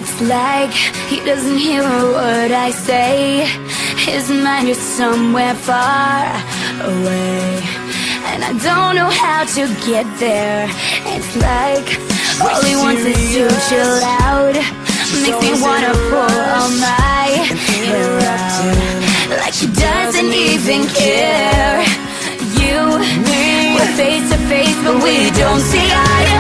It's like he doesn't hear a word I say. His mind is somewhere far away, and I don't know how to get there. It's like all he wants is to chill out. Makes me wanna pull all my hair out, like he doesn't even care. You, we're face to face, but we don't see eye to